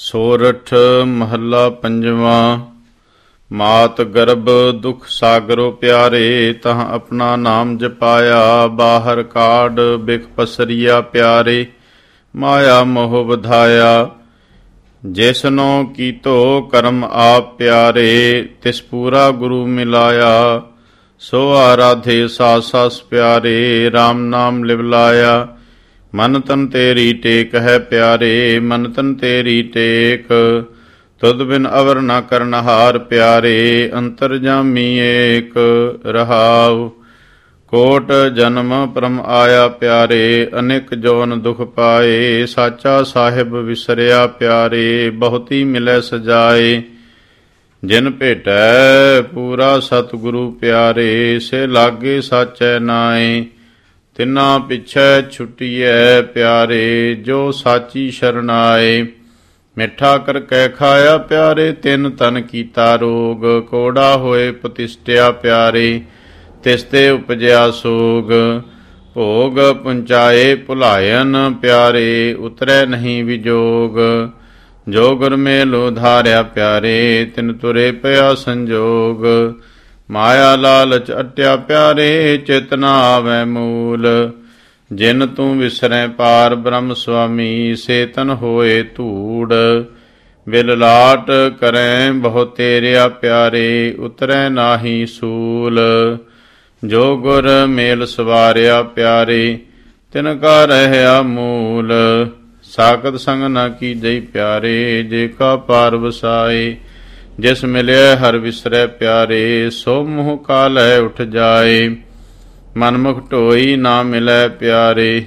ਸੋਰਠ ਮਹੱਲਾ ਪੰਜਵਾਂ। ਮਾਤ ਗਰਭ ਦੁਖ ਸਾਗਰੋ ਪਿਆਰੇ, ਤਹ ਆਪਣਾ ਨਾਮ ਜਪਾਇਆ। ਬਾਹਰ ਕਾਢ ਬਿਖ ਪਸਰੀਆ ਪਿਆਰੇ, ਮਾਇਆ ਮੋਹ ਵਧਾਇਆ। ਜਿਸਨੋ ਕੀਤੋ ਕਰਮ ਆਪ ਪਿਆਰੇ, ਤਿਸ ਪੂਰਾ ਗੁਰੂ ਮਿਲਾਇਆ। ਸੋ ਆਰਾਧੇ ਸਾਸ ਸਾਸ ਪਿਆਰੇ, ਰਾਮ ਨਾਮ ਲਿਵਲਾਇਆ। ਮਨ ਤਨ ਤੇਰੀ ਟੇਕ ਹੈ ਪਿਆਰੇ, ਮਨ ਤਨ ਤੇਰੀ ਟੇਕ। ਤੁਧ ਬਿਨ ਅਵਰ ਨ ਕਰਨਹਾਰ ਪਿਆਰੇ, ਅੰਤਰਜਾਮੀ ਏਕ ਰਹਾਉ। ਕੋਟ ਜਨਮ ਪਰਮ ਆਇਆ ਪਿਆਰੇ, ਅਨੇਕ ਜੋਨ ਦੁਖ ਪਾਏ। ਸਾਚਾ ਸਾਹਿਬ ਵਿਸਰਿਆ ਪਿਆਰੇ, ਬਹੁਤੀ ਮਿਲੈ ਸਜਾਏ। ਜਿਨ ਭੇਟੈ ਪੂਰਾ ਸਤਿਗੁਰੂ ਪਿਆਰੇ, ਸੇ ਲਾਗੇ ਸਾਚੈ ਨਾਏ। ਤਿਨਾ ਪਿਛੈ ਛੁਟੀਐ ਪਿਆਰੇ, ਜੋ ਸਾਚੀ ਸ਼ਰਨ ਆਏ। ਮਿੱਠਾ ਕਰਕੇ ਖਾਇਆ ਪਿਆਰੇ, ਤਿਨ ਤਨ ਕੀਤਾ ਰੋਗ। ਕੋੜਾ ਹੋਏ ਪ੍ਰਤਿਸ਼ਠਿਆ ਪਿਆਰੇ, ਤਿਸ ਤੇ ਉਪਜਿਆ ਸੋਗ। ਭੋਗ ਪੁੰਚਾਏ ਭੁਲਾਇਨ ਪਿਆਰੇ, ਉਤਰੈ ਨਹੀਂ ਵਿਜੋਗ। ਜੋ ਗੁਰ ਮੇਲ ਉਧਾਰਿਆ ਪਿਆਰੇ, ਤਿਨ ਤੁਰੇ ਪਿਆ ਸੰਜੋਗ। ਮਾਇਆ ਲਾਲਚ ਅਟਿਆ ਪਿਆਰੇ, ਚਿਤ ਨ ਆਵੈ ਮੂਲ। ਜਿਨ ਤੂੰ ਵਿਸਰੈ ਪਾਰ ਬ੍ਰਹਮ ਸੁਆਮੀ, ਸੇ ਤਨ ਹੋਏ ਧੂੜ। ਬਿਲ ਲਾਟ ਕਰੈ ਬਹੁ ਤੇਰਿਆ ਪਿਆਰੇ, ਉਤਰੈ ਨਾਹੀ ਸੂਲ। ਜੋ ਗੁਰ ਮੇਲ ਸਵਾਰਿਆ ਪਿਆਰੇ, ਤਿਨ ਕਾ ਰਹਿਆ ਮੂਲ। ਸਾਖਤ ਸੰਗ ਨ ਕੀਜਈ ਪਿਆਰੇ, ਜੇ ਕਾ ਪਾਰ ਵਸਾਏ। ਜਿਸ ਮਿਲਿਆ ਹਰ ਵਿਸਰੈ ਪਿਆਰੇ, ਸੋ ਮੋਹ ਕਾਲੈ ਉਠ ਜਾਏ। ਮਨਮੁਖ ਢੋਈ ਨਾ ਮਿਲੈ ਪਿਆਰੇ,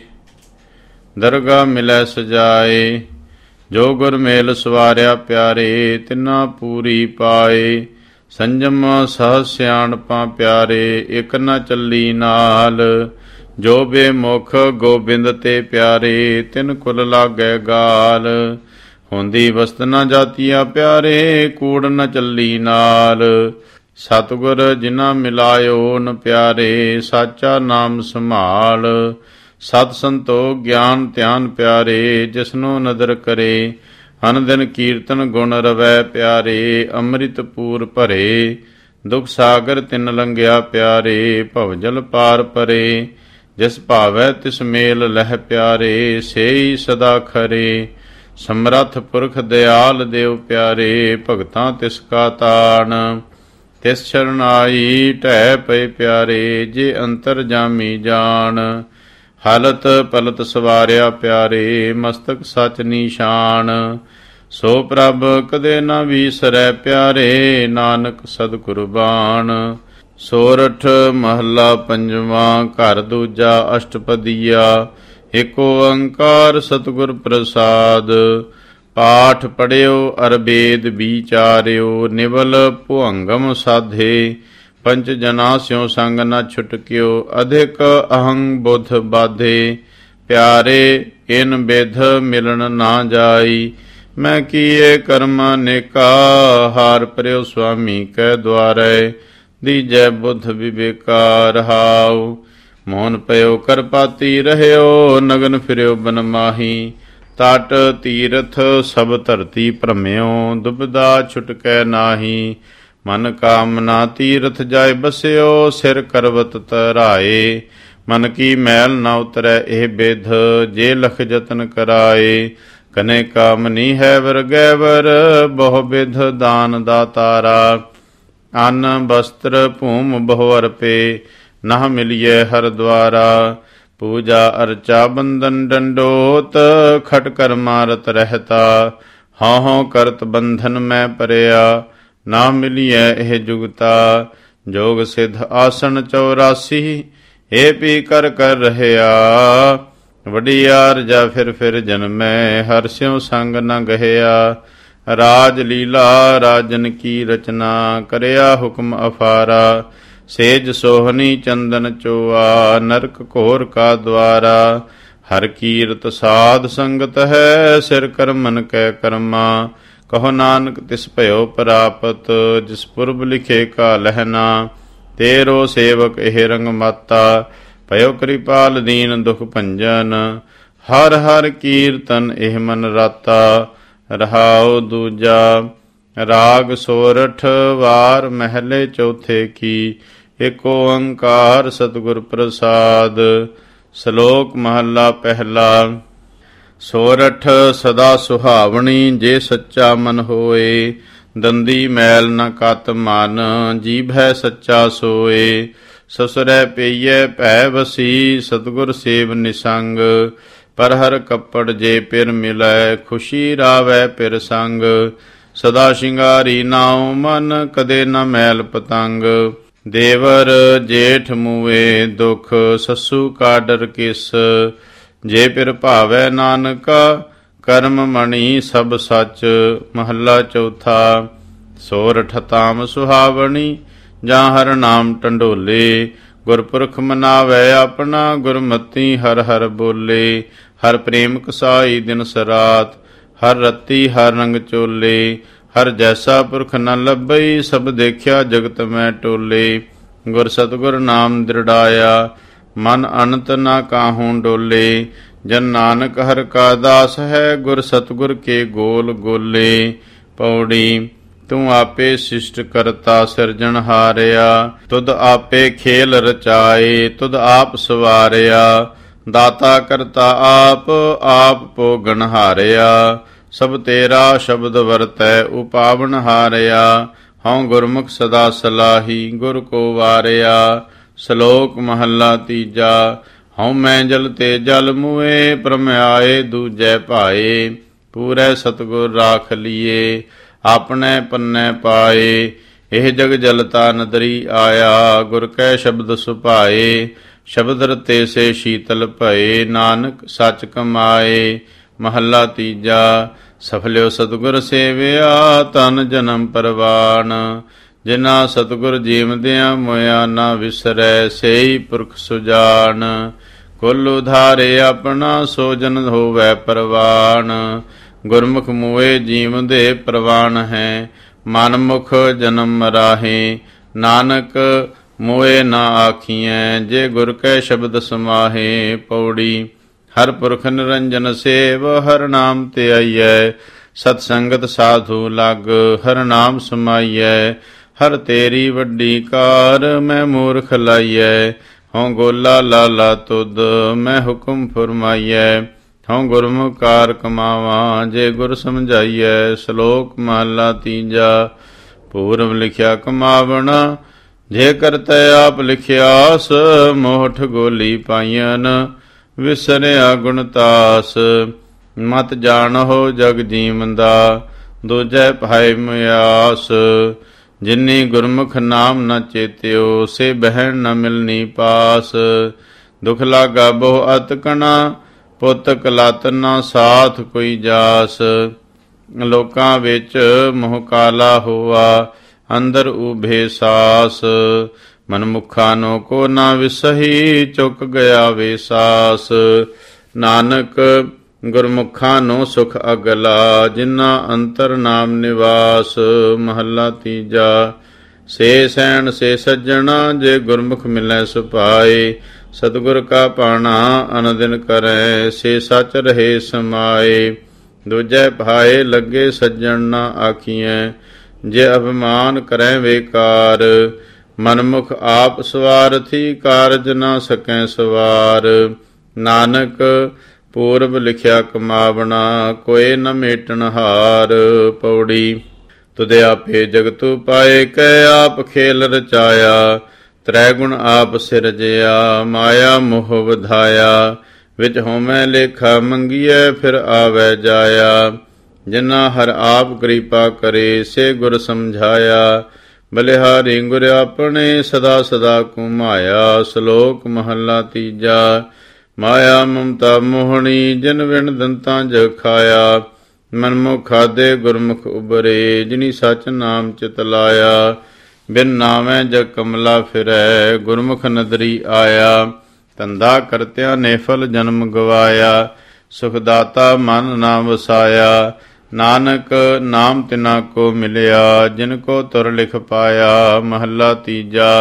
ਦਰਗਾ ਮਿਲੈ ਸਜਾਏ। ਜੋ ਗੁਰ ਮੇਲ ਸਵਾਰਿਆ ਪਿਆਰੇ, ਤਿਨਾ ਪੂਰੀ ਪਾਏ। ਸੰਜਮ ਸਹ ਸਿਆਣਪਾਂ ਪਿਆਰੇ, ਇਕ ਨ ਚੱਲੀ ਨਾਲ। ਜੋ ਬੇਮੁਖ ਗੋਬਿੰਦ ਤੇ ਪਿਆਰੇ, ਤਿਨ ਕੁਲ ਲਾਗੈ ਗਾਲ। ਹੁੰਦੀ ਵਸਤ ਨ ਜਾਤੀਆ ਪਿਆਰੇ, ਕੂੜ ਨ ਚੱਲੀ ਨਾਲ। ਸਤਿਗੁਰ ਜਿਨਾ ਮਿਲਾਇਓ ਨ ਪਿਆਰੇ, ਸਾਚਾ ਨਾਮ ਸੰਭਾਲ। ਸਤ ਸੰਤੋਖ ਗਿਆਨ ਧਿਆਨ ਪਿਆਰੇ, ਜਿਸਨੋ ਨਦਰ ਕਰੇ। ਅਨ ਦਿਨ ਕੀਰਤਨ ਗੁਣ ਰਵੈ ਪਿਆਰੇ, ਅੰਮ੍ਰਿਤ ਪੂਰ ਭਰੇ। ਦੁਖ ਸਾਗਰ ਤਿਨ ਲੰਘਿਆ ਪਿਆਰੇ, ਭਵਜਲ ਪਾਰ ਪਰੇ। ਜਿਸ ਭਾਵੈ ਤਿਸ ਮੇਲ ਲਹਿ ਪਿਆਰੇ, ਸੇਈ ਸਦਾ ਖਰੇ। ਸਮਰੱਥ ਪੁਰਖ ਦਿਆਲ ਦੇਵ ਪਿਆਰੇ, ਭਗਤਾਂ ਤਿਸ ਕਾ ਤਾਣ। ਤਿਸ ਸ਼ਰਨ ਆਈ ਢਹਿ ਪਏ ਪਿਆਰੇ, ਜੇ ਅੰਤਰ ਜਾਮੀ ਜਾਣ। ਹਾਲਤ ਪਲਤ ਸਵਾਰਿਆ ਪਿਆਰੇ, ਮਸਤਕ ਸਚ ਨੀਸ਼ਾਨ। ਸੋ ਪ੍ਰਭ ਕਦੇ ਨ ਵੀਸਰੈ ਪਿਆਰੇ, ਨਾਨਕ ਸਦ ਕੁਰਬਾਨ। ਸੋਰਠ ਮਹੱਲਾ ਪੰਜਵਾਂ। ਘਰ ਦੂਜਾ ਅਸ਼ਟਪਦੀਆ। ਏਕ ਓੰਕਾਰ ਸਤਿਗੁਰ ਪ੍ਰਸਾਦ। ਪਾਠ ਪੜਿਓ ਅਰ ਬੇਦ ਵਿਚਾਰਿਓ, ਨਿਵਲ ਭੁਅੰਗਮ ਸਾਧੇ। ਪੰਚ ਜਨਾ ਸਿਉ ਸੰਗ ਨ ਛੁਟਕਿਓ, ਅਧਿਕ ਅਹੰ ਬੁੱਧ ਬਾਧੇ। ਪਿਆਰੇ ਇਨ ਬਿਧ ਮਿਲਣ ਨਾ ਜਾਈ, ਮੈਂ ਕੀਏ ਕਰਮ ਅਨੇਕਾ। ਹਾਰ ਪਰਿਓ ਸੁਆਮੀ ਕੈ ਦੁਆਰੇ, ਦੀਜੈ ਬੁੱਧ ਵਿਵੇਕਾ ਰਹਾਉ। ਮੋਹਨ ਪਇਓ ਕਰਪਾਤੀ ਰਹਿਓ, ਨਗਨ ਫਿਰਿਓ ਬਨ ਮਾਹੀ। ਤਟ ਤੀਰਥ ਸਭ ਧਰਤੀ ਭ੍ਰਮਿਓ, ਦੁਬਿਧਾ ਛੁਟਕੈ ਨਾਹੀ। ਮਨ ਕਾਮਨਾ ਤੀਰਥ ਜਾਇ ਬਸਿਓ, ਸਿਰ ਕਰਵਤ ਧਰਾਏ। ਮਨ ਕੀ ਮੈਲ ਨ ਉਤਰੈ ਇਹ ਬਿਧ, ਜੇ ਲਖ ਜਤਨ ਕਰਾਏ। ਕਨੇ ਕਾਮਨੀ ਹੈ ਵਰ ਗੈਵਰ, ਬਹੁ ਬਿਧ ਦਾਨ ਦਾਤਾਰਾ। ਅੰਨ ਬਸਤਰ ਭੂਮ ਬਹੁ ਅਰਪੇ, ਨਾ ਮਿਲੀਐ ਹਰ ਦੁਆਰਾ। ਪੂਜਾ ਅਰਚਾ ਬੰਧਨ ਡੰਡੋਤ, ਖਟ ਕਰਮਾ ਰਤ ਰਹਿਤਾ। ਹਉ ਹਉ ਕਰਤ ਬੰਧਨ ਮੈਂ ਪਰਿਆ, ਨਾ ਮਿਲੀਐ ਇਹ ਜੁਗਤਾ। ਜੋਗ ਸਿਧ ਆਸਣ 84, ਏ ਪੀ ਕਰ ਕਰ ਰਹਿਆ। ਵਡਿਆਰ ਜਾ ਫਿਰ ਫਿਰ ਜਨਮੈ, ਹਰਿ ਸਿਉ ਸੰਗ ਨ ਗਹਿਆ। ਰਾਜ ਲੀਲਾ ਰਾਜਨ ਕੀ ਰਚਨਾ, ਕਰਿਆ ਹੁਕਮ ਅਫਾਰਾ। ਸੇਜ ਸੋਹਣੀ ਚੰਦਨ ਚੋਆ, ਨਰਕ ਘੋਰ ਕਾ ਦੁਆਰਾ। ਹਰ ਕੀਰਤ ਸਾਧ ਸੰਗਤ ਹੈ, ਸਿਰ ਕਰਮਨ ਕੈ ਕਰਮਾ। ਕਹੋ ਨਾਨਕ ਤਿਸ ਭਇਓ ਪ੍ਰਾਪਤ, ਜਿਸ ਪੁਰਬ ਲਿਖੇ ਕਾ ਲਹਿਨਾ। ਤੇਰੋ ਸੇਵਕ ਇਹ ਰੰਗ ਮਾਤਾ, ਭਇਓ ਕਿਰਪਾਲ ਦੀਨ ਦੁਖ ਭੰਜਨ। ਹਰ ਹਰ ਕੀਰਤਨ ਇਹ ਮਨ ਰਾਤਾ, ਰਹਾਉ ਦੂਜਾ। ਰਾਗ ਸੋਰਠ ਵਾਰ ਮਹਿਲੇ ਚੌਥੇ ਕੀ। ਏਕ ਓੰਕਾਰ ਸਤਿਗੁਰ ਪ੍ਰਸਾਦ। ਸ਼ਲੋਕ ਮਹੱਲਾ ਪਹਿਲਾ। ਸੋਰਠ ਸਦਾ ਸੁਹਾਵਣੀ ਜੇ ਸੱਚਾ ਮਨ ਹੋਏ। ਦੰਦੀ ਮੈਲ ਨ ਕਤ ਮਨ ਜੀਭੈ ਸੱਚਾ ਸੋਏ। ਸਸੁਰੈ ਪਈਐ ਭੈ ਵਸੀ ਸਤਿਗੁਰ ਸੇਵ ਨਿਸੰਗ। ਪਰ ਹਰ ਕੱਪੜ ਜੇ ਪਿਰ ਮਿਲੈ ਖੁਸ਼ੀ ਰਾਵੈ ਪਿਰ ਸੰਗ। ਸਦਾ ਸ਼ਿੰਗਾਰੀ ਨਾਉ ਮਨ ਕਦੇ ਨ ਮੈਲ ਪਤੰਗ। ਦੇਵਰ ਜੇਠ ਮੂਏ ਦੁਖ ਸੱਸੂ ਕਾ ਡਰ ਕਿਸ। ਜੇ ਪਿਰ ਭਾਵੈ ਨਾਨਕਾ ਕਰਮ ਮਣੀ ਸਭ ਸੱਚ। ਮਹੱਲਾ ਚੌਥਾ। ਸੋਰਠ ਤਾਮ ਸੁਹਾਵਣੀ ਜਾਂ ਹਰ ਨਾਮ ਟੰਡੋਲੇ। ਗੁਰਪੁਰਖ ਮਨਾਵੈ ਆਪਣਾ ਗੁਰਮਤੀ ਹਰ ਹਰ ਬੋਲੇ। ਹਰ ਪ੍ਰੇਮ ਕਸਾਈ ਦਿਨ ਸਰਾਤ ਹਰ ਰਤੀ ਹਰ ਰੰਗ ਚੋਲੇ। ਹਰ ਜੈਸਾ ਪੁਰਖ ਨ ਲੱਭਈ ਸਭ ਦੇਖਿਆ ਜਗਤ ਮੈਂ ਟੋਲੇ। ਗੁਰ ਸਤਿਗੁਰ ਨਾਮ ਦ੍ਰਿੜਾਇਆ ਮਨ ਅਨੰਤ ਨਾ ਕਾਹੂੰ ਡੋਲੇ। ਜਨ ਨਾਨਕ ਹਰ ਕਾ ਦਾਸ ਹੈ ਗੁਰ ਸਤਿਗੁਰ ਕੇ ਗੋਲ ਗੋਲੇ। ਪੌੜੀ। ਤੂੰ ਆਪੇ ਸਿਸ਼ਟ ਕਰਤਾ ਸਿਰਜਣ ਹਾਰਿਆ। ਤੁਧ ਆਪੇ ਖੇਲ ਰਚਾਏ ਤੁਧ ਆਪ ਸਵਾਰਿਆ। ਦਾਤਾ ਕਰਤਾ ਆਪ ਆਪ ਭੋਗਣ ਹਾਰਿਆ। ਸਭ ਤੇਰਾ ਸ਼ਬਦ ਵਰਤੈ ਉਪਾਵਨ ਹਾਰਿਆ। ਹਉ ਗੁਰਮੁਖ ਸਦਾ ਸਲਾਹੀ ਗੁਰ ਕੋ ਵਾਰਿਆ। ਸ਼ਲੋਕ ਮਹੱਲਾ ਤੀਜਾ। ਹਉ ਮੈਂ ਜਲ ਤੇ ਜਲ ਮੁਏ ਪਰਮਿਆਏ ਦੂਜੈ ਭਾਏ। ਪੂਰੇ ਸਤਿਗੁਰ ਰਾਖ ਲੀਏ ਆਪਣੇ ਪੰਨੇ ਪਾਏ। ਇਹ ਜਗ ਜਲਤਾ ਨਦਰੀ ਆਇਆ ਗੁਰ ਕੈ ਸ਼ਬਦ ਸੁਭਾਏ। ਸ਼ਬਦ ਰਤੇ ਸੇ ਸ਼ੀਤਲ ਭਏ ਨਾਨਕ ਸੱਚ ਕਮਾਏ। ਮਹੱਲਾ ਤੀਜਾ। ਸਫਲਿਓ ਸਤਿਗੁਰ ਸੇਵਿਆ ਤਨ ਜਨਮ ਪਰਵਾਨ। ਜਿਨਾ ਸਤਿਗੁਰ ਜੀਵਦਿਆਂ ਮੋਇਆ ਨਾ ਵਿਸਰੈ ਸੇਈ ਪੁਰਖ ਸੁਜਾਨ। ਕੁਲ ਉਧਾਰੇ ਆਪਣਾ ਸੋ ਜਨ ਹੋਵੈ ਪਰਵਾਨ। ਗੁਰਮੁਖ ਮੋਏ ਜੀਵਦੇ ਪ੍ਰਵਾਨ ਹੈ ਮਨ ਮੁਖ ਜਨਮ ਮਰਾਹੇ। ਨਾਨਕ ਮੋਏ ਨਾ ਆਖੀਐ ਜੇ ਗੁਰ ਕੈ ਸ਼ਬਦ ਸਮਾਹੇ। ਪੌੜੀ। ਹਰ ਪੁਰਖ ਨਿਰੰਜਨ ਸੇਵ ਹਰ ਨਾਮ ਤੇ ਆਈਐ। ਸਤ ਸੰਗਤ ਸਾਧੂ ਲਗ ਹਰ ਨਾਮ ਸਮਾਈਐ। ਹਰ ਤੇਰੀ ਵੱਡੀ ਕਾਰ ਮੈਂ ਮੂਰਖ ਲਾਈਐ। ਹਉ ਗੋਲਾ ਲਾਲਾ ਤੁਧ ਮੈਂ ਹੁਕਮ ਫਰਮਾਈਐ। ਹਉ ਗੁਰਮੁਖ ਕਾਰ ਕਮਾਵਾਂ ਜੇ ਗੁਰ ਸਮਝਾਈਐ। ਸ਼ਲੋਕ ਮਹੱਲਾ ਤੀਜਾ। ਪੂਰਬ ਲਿਖਿਆ ਕਮਾਵਣਾ ਜੇ ਕਰਤੈ ਆਪ ਲਿਖਿਆਸ। ਮੋਹਠ ਗੋਲੀ ਪਾਈਅਨ ਵਿਸਰਿਆ ਗੁਣਤਾਸ। ਮਤ ਜਾਣਹੁ ਜਗ ਜੀਵੰਦਾ ਦੂਜੈ ਭਾਇ ਮਿਆਸ। ਜਿਨੀ ਗੁਰਮੁਖ ਨਾਮ ਨ ਚੇਤਿਓ ਸੇ ਬਹਿਣ ਨ ਮਿਲਨੀ ਪਾਸ। ਦੁਖ ਲਾਗਾ ਬਹੁ ਅਤਕਣਾ ਪੁੱਤ ਕਲਤ ਨ ਸਾਥ ਕੋਈ ਜਾਸ। ਲੋਕਾਂ ਵਿੱਚ ਮੋਹ ਕਾਲਾ ਹੋਆ ਅੰਦਰ ਉਭੇ ਸਾਸ। ਮਨਮੁਖਾ ਨੋ ਕੋ ਨਾ ਵਿਸਹੀ ਚੁੱਕ ਗਿਆ ਵੇ ਸਾਸ। ਨਾਨਕ ਗੁਰਮੁਖਾਂ ਨੂੰ ਸੁਖ ਅਗਲਾ ਜਿਨਾ ਅੰਤਰ ਨਾਮ ਨਿਵਾਸ। ਮਹੱਲਾ ਤੀਜਾ। ਸੇ ਸੈਣ ਸੇ ਸੱਜਣਾ ਜੇ ਗੁਰਮੁਖ ਮਿਲੈ ਸੁਭਾਏ। ਸਤਿਗੁਰ ਕਾ ਪਾਣਾ ਅਨਦਿਨ ਕਰੈ ਸੇ ਸੱਚ ਰਹੇ ਸਮਾਏ। ਦੂਜੈ ਭਾਏ ਲੱਗੇ ਸੱਜਣ ਨਾ ਆਖੀਐ ਜੇ ਅਭਿਮਾਨ ਕਰੈ ਵੇਕਾਰ। ਮਨਮੁਖ ਆਪ ਸਵਾਰਥੀ ਕਾਰਜ ਨਾ ਸਕੈ ਸਵਾਰ। ਨਾਨਕ ਪੂਰਬ ਲਿਖਿਆ ਕਮਾਵਣਾ ਕੋਏ ਨ ਮੇਟਣ ਹਾਰ। ਪੌੜੀ। ਤੁਧ ਆਪੇ ਜਗਤੁ ਪਾਏ ਕੈ ਆਪ ਖੇਲ ਰਚਾਇਆ। ਤ੍ਰੈ ਗੁਣ ਆਪ ਸਿਰਜਿਆ ਮਾਇਆ ਮੋਹ ਵਧਾਇਆ। ਵਿੱਚ ਹੋਮੈ ਲੇਖਾ ਮੰਗੀਐ ਫਿਰ ਆਵੈ ਜਾਇਆ। ਜਿਨਾ ਹਰ ਆਪ ਕਿਰਪਾ ਕਰੇ ਸੇ ਗੁਰ ਸਮਝਾਇਆ। ਬਲਿਹਾਰੀ ਗੁਰ ਆਪਣੇ ਸਦਾ ਸਦਾ ਘੁਮਾਇਆ। ਸ਼ਲੋਕ ਮਹੱਲਾ ਤੀਜਾ। ਮਾਇਆ ਮਮਤਾ ਮੋਹਣੀ ਜਿਨ ਵਿਣ ਦੰਤਾਂ ਜਗ ਖਾਇਆ। ਮਨਮੁਖ ਖਾਦੇ ਗੁਰਮੁਖ ਉਬਰੇ ਜਿਨੀ ਸੱਚ ਨਾਮ ਚਿਤ ਲਾਇਆ। ਬਿਨ ਨਾਮੈ ਜਗ ਕਮਲਾ ਫਿਰੈ ਗੁਰਮੁਖ ਨਦਰੀ ਆਇਆ। ਧੰਦਾ ਕਰਤਿਆਂ ਨੇ ਫਲ ਜਨਮ ਗਵਾਇਆ। ਸੁਖਦਾਤਾ ਮਨ ਨਾ ਵਸਾਇਆ। ਨਾਨਕ ਨਾਮ ਤਿਨਾ ਕੋ ਮਿਲਿਆ ਜਿਨ ਕੋ ਤੁਰ ਲਿਖ ਪਾਇਆ। ਮਹੱਲਾ ਤੀਜਾ।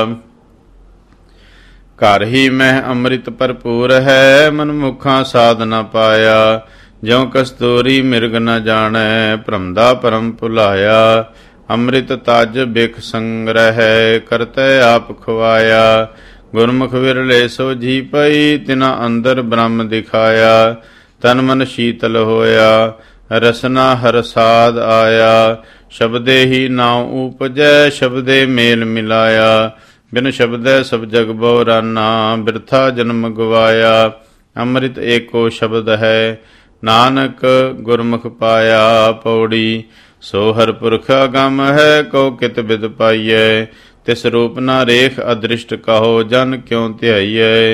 ਘਰ ਹੀ ਮਹਿ ਅੰਮ੍ਰਿਤ ਭਰਪੂਰ ਹੈ ਮਨਮੁਖਾਂ ਸਾਧ ਨਾ ਪਾਇਆ। ਜਿਉ ਕਸਤੂਰੀ ਮਿਰਗ ਨ ਜਾਣੈ, ਭ੍ਰਮਦਾ ਭਰਮ ਭੁਲਾਇਆ। ਅੰਮ੍ਰਿਤ ਤਜ ਬਿਖ ਸੰਗ੍ਰਹਿ, ਕਰਤੈ ਆਪ ਖਵਾਇਆ। ਗੁਰਮੁਖ ਵਿਰਲੇ ਸੋਝੀ ਪਈ, ਤਿਨਾ ਅੰਦਰ ਬ੍ਰਹਮ ਦਿਖਾਇਆ। ਤਨ ਮਨ ਸ਼ੀਤਲ ਹੋਇਆ, ਰਸਨਾ ਹਰ ਸਾਧ ਆਇਆ। ਸ਼ਬਦੇ ਹੀ ਨਾਉ ਉਪਜੈ, ਸ਼ਬਦੇ ਮੇਲ ਮਿਲਾਇਆ। ਬਿਨ ਸ਼ਬਦੈ ਸਭ ਜਗ ਬਉਰਾਨਾ, ਬਿਰਥਾ ਜਨਮ ਗਵਾਇਆ। ਅੰਮ੍ਰਿਤ ਏਕੋ ਸ਼ਬਦ ਹੈ, ਨਾਨਕ ਗੁਰਮੁਖ ਪਾਇਆ। ਪੌੜੀ ਸੋ ਹਰ ਪੁਰਖ ਅਗੰਮ ਹੈ, ਕਉ ਕਿਤ ਬਿਦ ਪਾਈਐ। ਤਿਸ ਰੂਪ ਨਾ ਰੇਖ ਅਦ੍ਰਿਸ਼ਟ ਕਹੋ, ਜਨ ਕਿਉ ਧਿਆਈਐ।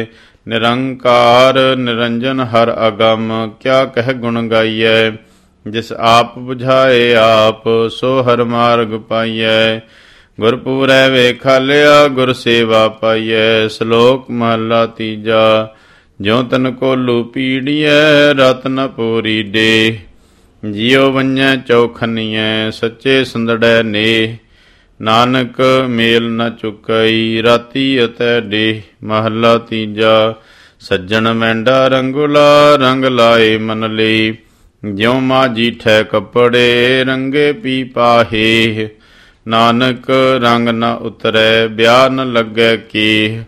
ਨਿਰੰਕਾਰ ਨਿਰੰਜਨ ਹਰ ਅਗੰਮ, ਕਿਆ ਕਹਿ ਗੁਣ ਗਾਈਐ। ਜਿਸ ਆਪ ਬੁਝਾਏ ਆਪ, ਸੋ ਹਰ ਮਾਰਗ ਪਾਈਐ। ਗੁਰਪੂਰੈ ਵੇਖਾਲਿਆ, ਗੁਰ ਸੇਵਾ ਪਾਈਐ। ਸ਼ਲੋਕ ਮਹਲਾ ਤੀਜਾ। ਜਿਉ ਤਨ ਕੋਲੂ ਪੀੜੀਐ, ਰਤ ਨ ਪੂਰੀ ਡੇ। ਜਿਉ ਵੰਜੈ ਚੌਖਨੀਐ, ਸੱਚੇ ਸੰਦੜੈ ਨੇਹ। ਨਾਨਕ ਮੇਲ ਨ ਚੁਕਈ, ਰਾਤੀ ਅਤੈ ਡੇ। ਮਹਲਾ ਤੀਜਾ। ਸੱਜਣ ਮੈਂਡਾ ਰੰਗੁਲਾ, ਰੰਗ ਲਾਏ ਮਨ ਲਈ। ਜਿਉ ਮਾਝੀ ਠੈ ਕੱਪੜੇ, ਰੰਗੇ ਪੀ ਪਾਹੇ। ਨਾਨਕ ਰੰਗ ਨ ਉਤਰੈ, ਬਿਆ ਨ ਲੱਗੈ ਕੀਹ।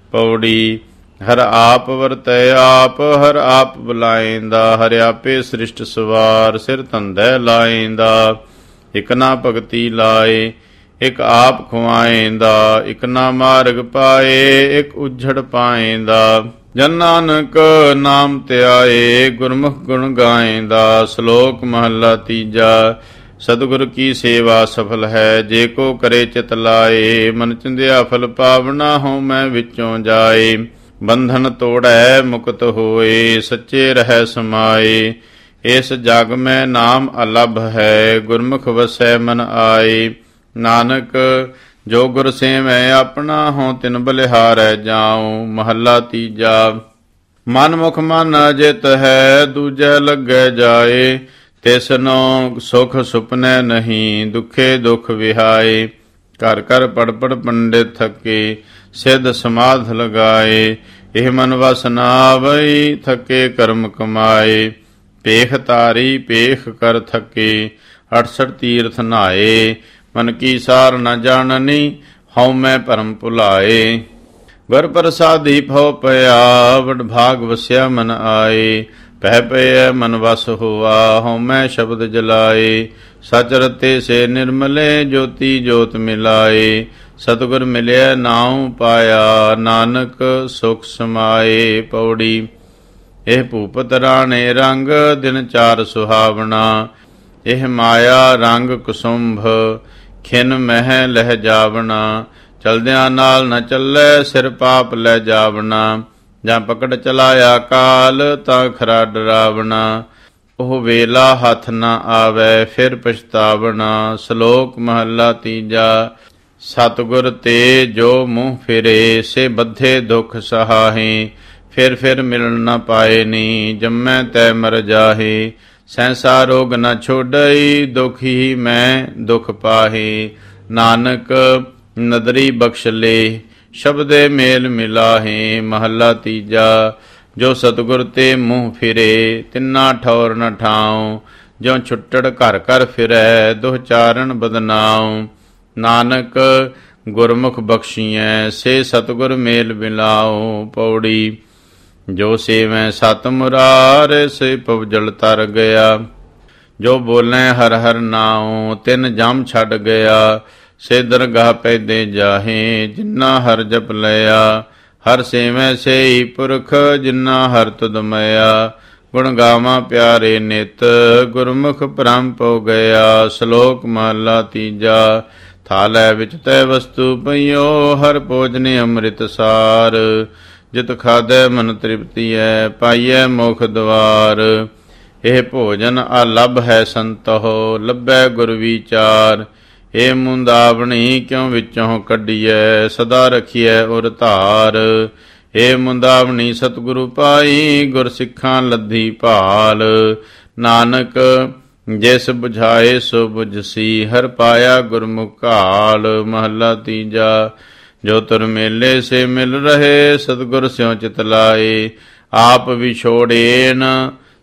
ਪੌੜੀ ਹਰ ਆਪ ਵਰਤੈ ਆਪ, ਹਰ ਆਪ ਬੁਲਾਏਂਦਾ। ਹਰਿ ਆਪੇ ਸ੍ਰਿਸ਼ਟ ਸਵਾਰ, ਸਿਰ ਧੰਦੈ ਲਾਏਂਦਾ। ਇਕ ਨਾ ਭਗਤੀ ਲਾਏ, ਇਕ ਆਪ ਖੁਆਏਂਦਾ। ਇਕ ਨਾ ਮਾਰਗ ਪਾਏ, ਇਕ ਉਜੜ ਪਾਏਂਦਾ। ਜਨ ਨਾਨਕ ਨਾਮ ਧਿਆਏ, ਗੁਰਮੁਖ ਗੁਣ ਗਾਏਂਦਾ। ਸ਼ਲੋਕ ਮਹਲਾ ਤੀਜਾ। ਸਤਿਗੁਰ ਕੀ ਸੇਵਾ ਸਫਲ ਹੈ, ਜੇ ਕੋ ਕਰੇ ਚਿਤ ਲਾਏ। ਮਨ ਚਿੰਦਿਆ ਫਲ ਪਾਵਨਾ, ਹਉ ਮੈਂ ਵਿੱਚੋਂ ਜਾਏ। ਬੰਧਨ ਤੋੜੈ ਮੁਕਤ ਹੋਏ, ਸੱਚੇ ਰਹਿ ਸਮਾਏ। ਇਸ ਜਗ ਮੈਂ ਨਾਮ ਅਲਭ ਹੈ, ਗੁਰਮੁਖ ਵਸੈ ਮਨ ਆਏ। ਨਾਨਕ ਜੋ ਗੁਰ ਸੇਵੈ ਆਪਣਾ, ਹਉ ਤਿਨ ਬਲਿਹਾਰੈ ਜਾਉ। ਮਹੱਲਾ ਤੀਜਾ। ਮਨ ਮੁਖ ਮਨ ਅਜਿਤ ਹੈ, ਦੂਜੈ ਲੱਗੈ ਜਾਏ। ਤਿਸਨੋ ਸੁਖ ਸੁਪਨੈ ਨਹੀਂ, ਦੁਖੇ ਦੁਖ ਵਿਹਾਏ। ਘਰ ਘਰ ਪੜ ਪੜ ਪੰਡਿਤ ਥਕੇ, ਸਿੱਧ ਸਮਾਧ ਲਗਾਏ। ਇਹ ਮਨ ਵਸ ਨਾ ਆਵਈ, ਥਕੇ ਕਰਮ ਕਮਾਏ। ਪੇਖ ਤਾਰੀ ਪੇਖ ਕਰ ਥਕੇ, 68 ਤੀਰਥ ਨਹਾਏ। ਮਨ ਕੀ ਸਾਰ ਨ ਜਾਣਨੀ, ਹਉ ਮੈਂ ਭਰਮ ਭੁਲਾਏ। ਗੁਰ ਪ੍ਰਸਾਦੀ ਭਉ ਪਿਆ, ਵਡ ਭਾਗ ਵਸਿਆ ਮਨ ਆਏ। ਪਹਿ ਪਏ ਮਨ ਵਸ ਹੋਆ, ਹਉ ਮੈਂ ਸ਼ਬਦ ਜਲਾਏ। ਸਚ ਰਤੇ ਸੇ ਨਿਰਮਲੇ, ਜੋਤੀ ਜੋਤ ਮਿਲਾਏ। ਸਤਿਗੁਰ ਮਿਲਿਆ ਨਾਉ ਪਾਇਆ, ਨਾਨਕ ਸੁਖ ਸਮਾਏ। ਪੌੜੀ ਇਹ ਭੂਪਤ ਰਾਣੇ ਰੰਗ, ਦਿਨ ਚਾਰ ਸੁਹਾਵਣਾ। ਇਹ ਮਾਇਆ ਰੰਗ ਕੁਸੁੰਭ, ਖਿਨ ਮਹਿ ਲਹਿ ਜਾਵਣਾ। ਚਲਦਿਆਂ ਨਾਲ ਨ ਚੱਲੈ, ਸਿਰ ਪਾਪ ਲੈ ਜਾਵਣਾ। ਜਾਂ ਪਕੜ ਚਲਾਇਆ ਕਾਲ, ਤਾਂ ਖਰਾ ਡਰਾਵਣਾ। ਉਹ ਵੇਲਾ ਹੱਥ ਨ ਆਵੈ, ਫਿਰ ਪਛਤਾਵਣਾ। ਸ਼ਲੋਕ ਮਹੱਲਾ ਤੀਜਾ। ਸਤਿਗੁਰ ਤੇ ਜੋ ਮੂੰਹ ਫਿਰੇ, ਸੇ ਬੱਧੇ ਦੁਖ ਸਹਾਹੇ। ਫਿਰ ਮਿਲਣ ਨ ਪਾਏ ਨੀ, ਜੰਮੈ ਤੈ ਮਰ ਜਾਹੇ। ਸੈਂਸਾ ਰੋਗ ਨ ਛੋਡਈ, ਦੁਖ ਹੀ ਮੈਂ ਦੁਖ ਪਾਹੇ। ਨਾਨਕ ਨਦਰੀ ਬਖਸ਼ ਲੇ, ਸ਼ਬਦੇ ਮੇਲ ਮਿਲਾਹੇ। ਮਹੱਲਾ ਤੀਜਾ। ਜੋ ਸਤਿਗੁਰ ਤੇ ਮੂੰਹ ਫਿਰੇ, ਤਿੰਨਾ ਠੌਰ ਨ ਠਾਉ। ਜਿਉ ਛੁੱਟੜ ਘਰ ਘਰ ਫਿਰੈ, ਦੁਹ ਚਾਰਨ ਬਦਨਾਉ। ਨਾਨਕ ਗੁਰਮੁਖ ਬਖਸ਼ੀਐ, ਸੇ ਸਤਿਗੁਰ ਮੇਲ ਮਿਲਾਉ। ਪੌੜੀ ਜੋ ਸੇਵੈ ਸਤ ਮੁਰਾਰ, ਸੇ ਪਵਜਲ ਤਰ ਗਿਆ। ਜੋ ਬੋਲੇ ਹਰ ਹਰ ਨਾਉ, ਤਿਨ ਜਮ ਛੱਡ ਗਿਆ। ਸੇ ਦਰਗਾਹ ਪੈਦੇ ਜਾਹੇ, ਜਿਨਾ ਹਰ ਜਪ ਲਿਆ। ਹਰ ਸੇਵੈ ਸੇਈ ਪੁਰਖ, ਜਿਨਾ ਹਰ ਤੁਧ ਮਇਆ। ਗੁਣ ਗਾਵਾਂ ਪਿਆਰੇ ਨਿਤ, ਗੁਰਮੁਖ ਭ੍ਰਮ ਪਉ ਗਿਆ। ਸ਼ਲੋਕ ਮਹਲਾ ਤੀਜਾ। ਥਾਲੈ ਵਿੱਚ ਤੈ ਵਸਤੂ ਪਈਓ, ਹਰ ਭੋਜਨ ਅੰਮ੍ਰਿਤ ਸਾਰ। ਜਿਤ ਖਾਦੈ ਮਨ ਤ੍ਰਿਪਤੀਐ, ਪਾਈਐ ਮੋਖ ਦਵਾਰ। ਇਹ ਭੋਜਨ ਆਲਭ ਹੈ ਸੰਤੋ, ਲੱਭੈ ਗੁਰ ਵਿਚਾਰ। ਇਹ ਮੁੰਦਾਵਣੀ ਕਿਉ ਵਿੱਚੋਂ ਕੱਢੀਐ, ਸਦਾ ਰਖੀਐ ਉਰ ਧਾਰ। ਇਹ ਮੁੰਦਾਵਣੀ ਸਤਿਗੁਰੂ ਪਾਈ, ਗੁਰ ਸਿੱਖਾਂ ਲੱਧੀ ਭਾਲ। ਨਾਨਕ ਜਿਸ ਬੁਝਾਏ ਸੋ ਬੁਝਸੀ, ਹਰ ਪਾਇਆ ਗੁਰਮੁਖ ਘਾਲ। ਮਹੱਲਾ ਤੀਜਾ। ਜੋ ਤੁਰ ਮੇਲੇ ਸੇ ਮਿਲ ਰਹੇ, ਸਤਿਗੁਰ ਸਿਉ ਚਿਤ ਲਾਏ। ਆਪ ਵਿਛੋੜੇਨ